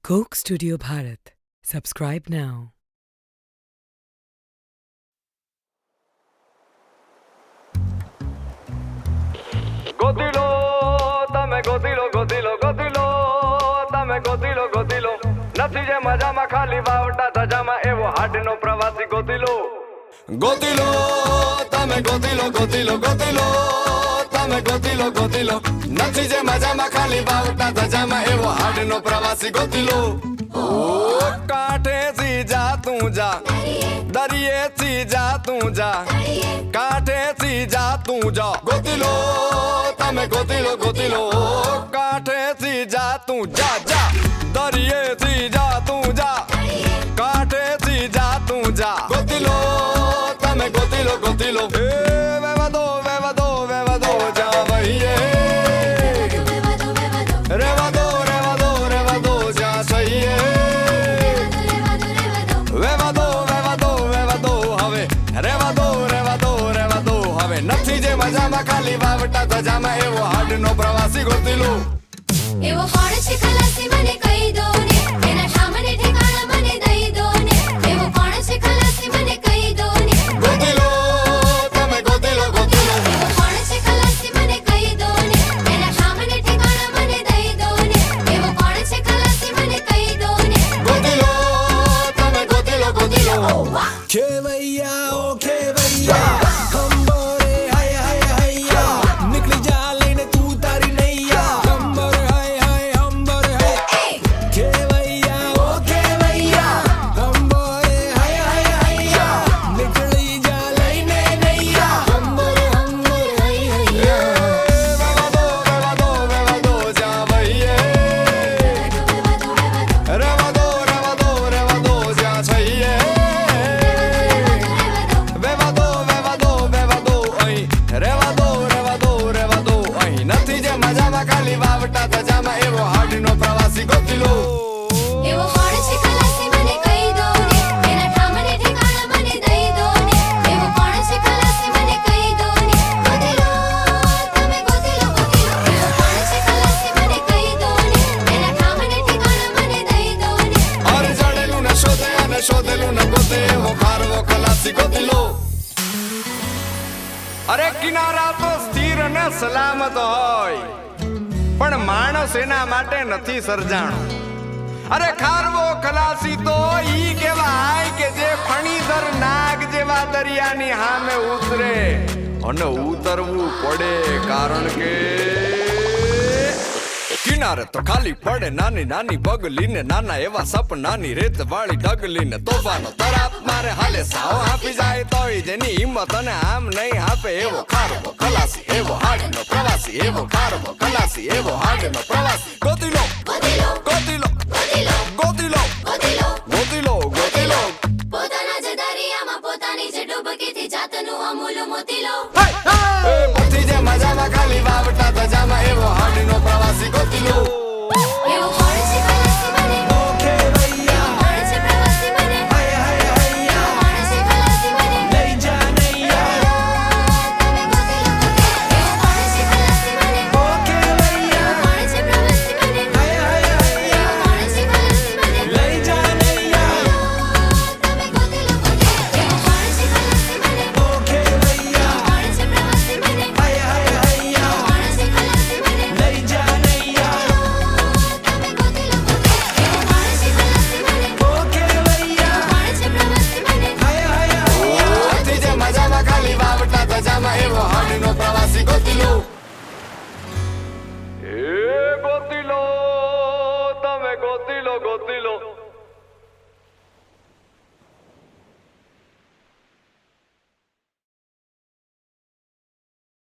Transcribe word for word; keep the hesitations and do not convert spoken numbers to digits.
Coke Studio Bharat. Subscribe now. Gotilo તમે ગોતીલો ગોતીલો ગોતીલો તમે ગોતીલો ગોતીલો નથી જે મજામાં ખાલી વાવટા ધજામાં એવો હાડનો પ્રવાસી ગોતીલો ગોતીલો તમે ગોતીલો ગોતીલો ગોતીલો તમે ગોતીલો ગોતીલો નથી જે મજામાં ખાલી વાવટા ધજામાં એવો હાડનો પ્રવાસી ગોતીલો ઓ કાંઠેથી જા તું જા દરિયેથી જા તું જા કાંઠેથી જા તું જા ગોતીલો તમે ગોતીલો ગોતીલો કાંઠેથી જા તું જા જા દરિયેથી જા તું જા કાંઠેથી જા તું જા ગોતીલો તમે ગોતીલો ગોતીલો એ વેવા દો વેવા દો વેવા દો જા વહીએ રેવા દો રેવા દો રેવા દો જા સહીએ વેવા દો વેવા દો વેવા દો હવે રેવા દો રેવા દો રેવા દો હવે નથી જે મજામાં ખાલી વાવટા ધજામાં એવો હાડનો પ્રવાસી ગોતીલો એવો કોણ છે ખલાસી મને કહી દો ને એના સામને ઠેકાણા મને દઈ દો ને એવો કોણ છે ખલાસી મને કહી દો ને ગોતીલો તમે ગોતીલો ગોતીલો એવો કોણ છે ખલાસી મને કહી દો ને એના સામને ઠેકાણા મને દઈ દો ને એવો કોણ છે ખલાસી મને કહી દો ને ગોતીલો તમે ગોતીલો ગોતીલો ખેવૈયા ઓ ખેવૈયા ખંબોરે હાય હાય હૈયા નીકળી જા લઈને તું તારી નૈયા ખંબોરે હાય હાય અંબોરે હાય ખેવૈયા ઓ ખેવૈયા ખંબોરે હાય હાય હૈયા નીકળી જા લઈને નૈયા ખંબોરે અંબોરે હાય હૈયા વેવા દો વેવા દો વેવા દો જા વહીએ રેવા દો રેવા દો રેવા દો જા સહીએ વેવા દો વેવા દો વેવા દો અહીં રેવા દો રેવા દો રેવા દો અહીં નથી જે મજામાં ખાલી વાવટા ધજામાં એવો હાડનો પ્રવાસી ગોતીલો એવો કોણ છે ખલાસી મને કહી દો ને એના સામને ઠેકાણા મને દઈ દો ને એવો કોણ છે ખલાસી મને કહી દો ને ગોતીલો તમે ગોતીલો ગોતીલો એવો કોણ છે ખલાસી મને કહી દો ને એના સામને ઠેકાણા મને દઈ દો ને હર જડેલું ને શોધે અને શોધેલું ને ગોતે એવો ખારવો ખલાસી ગોતીલો અરે કિનારા તો સ્થિર અને સલામત હોય પણ માણસ એના માટે નથી સર્જાણો અરે ખારવો ખલાસી તો ઈ કહેવાય કે જે ફણીધર નાગ જેવા દરિયાની સામે ઉતરે અને ઉતરવું પડે કારણ કે કિનારે તો ખાલી પડે નાની નાની બગલી ને નાના એવા સપનાની રેત વાળી ડગલી ને તોફાનો તરાપ મારે હાલે સાવ આપી જાય તોય જેની હિંમત અને આમ નહીં આપે એવો ખારવો ખલાસી એવો હાડનો પ્રવાસી એવો ખારવો ખલાસી એવો હાડનો પ્રવાસી ગોતીલો ગોતીલો ગોતીલો ગોતીલો ગોતીલો ગોતીલો ગોતીલો ગોતીલો પોતાના જ દરિયામાં પોતાની જ ડૂબકીથી જાતનું અમૂલ મોતીલો એ પછી જે મજામાં ખાલી વાવટા ધજામાં એવો હાડનો પ્રવાસી ગોતીલો એવો કોણ છે ખલાસી મને ઓ ખેવૈયા કોણ છે પ્રવાસી મને હાય હાય હૈયા કોણ છે ખલાસી મને લઈ જા નૈયા તમે ગોતીલો ગોતીલો એવો કોણ છે ખલાસી મને ઓ ખેવૈયા કોણ છે પ્રવાસી મને હાય હાય હૈયા કોણ છે ખલાસી મને લઈ જા નૈયા તમે ગોતીલો ગોતીલો એવો કોણ છે ખલાસી મને ઓ ખેવૈયા કોણ છે પ્રવાસી મને હાય હાય હૈયા કોણ છે ખલાસી મને લઈ જા નૈયા તમે ગોતીલો ગોતીલો એવો કોણ છે ખલાસી મને ઓ ખેવૈયા કોણ છે પ્રવાસી મને હાય હાય હૈયા નથી જે મજામાં ખાલી વાવટા ધજામાં એવો હાડનો પ્રવાસી ગોતીલો એ